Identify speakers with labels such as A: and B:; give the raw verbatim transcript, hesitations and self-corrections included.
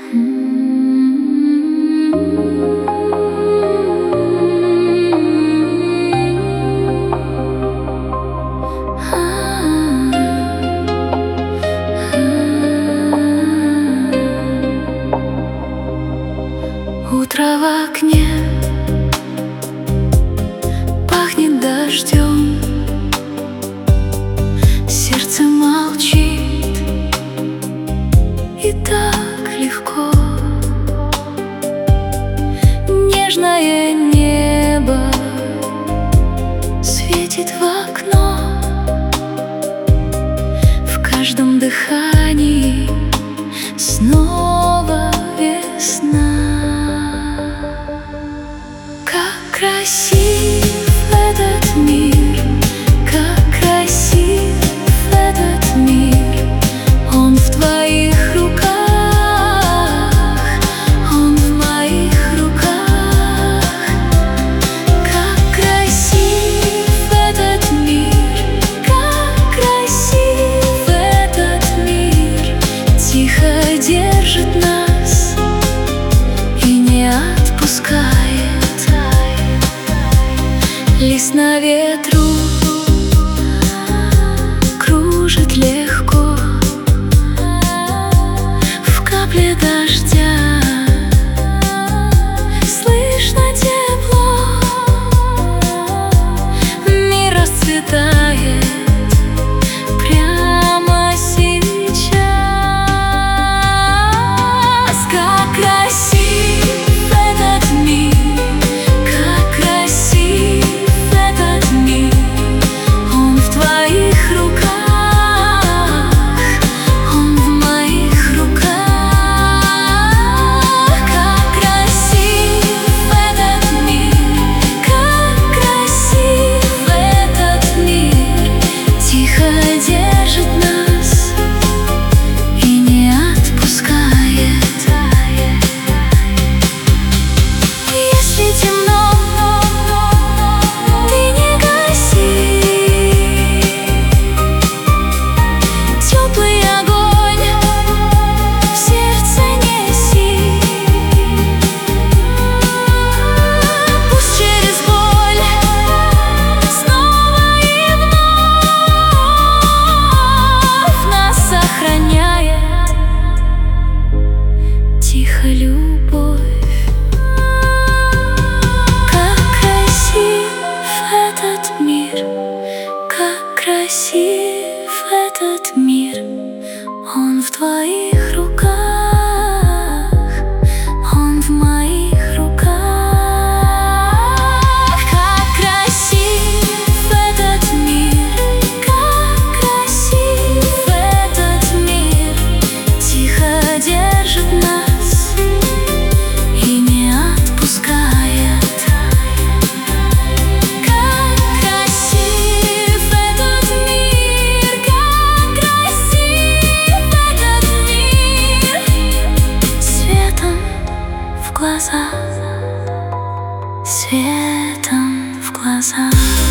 A: Утро в окне пахнет дождем, сердце молчит, и так легко. Нежное небо светит в окно, в каждом дыхании снова весна. Как красив этот мир, как красив этот мир. Он в твоих руках, он в моих руках. Как красив этот мир, как красив этот мир. Тихо держит нас и не отпускает. Лист на ветру кружит легко, в капле дождя слышно тепло. Мир расцветает прямо сейчас. Как красив этот мир, как красив этот мир. Он в твоих руках, он в моих руках. Как красив этот мир, как красив этот мир. Тихо держит нас и не отпускает. Если темно, ты не гаси. Теплый огонь в сердце неси. Пусть через боль снова и вновь нас сохраняет тихо любовь. Как красив этот мир, как красив этот мир. Он в твоих руках, он в моих руках. Как красив этот мир, как красив этот мир. Тихо держит нас и не отпускает. Как красив этот мир, как красив этот мир. Светом в глаза, светом в глаза.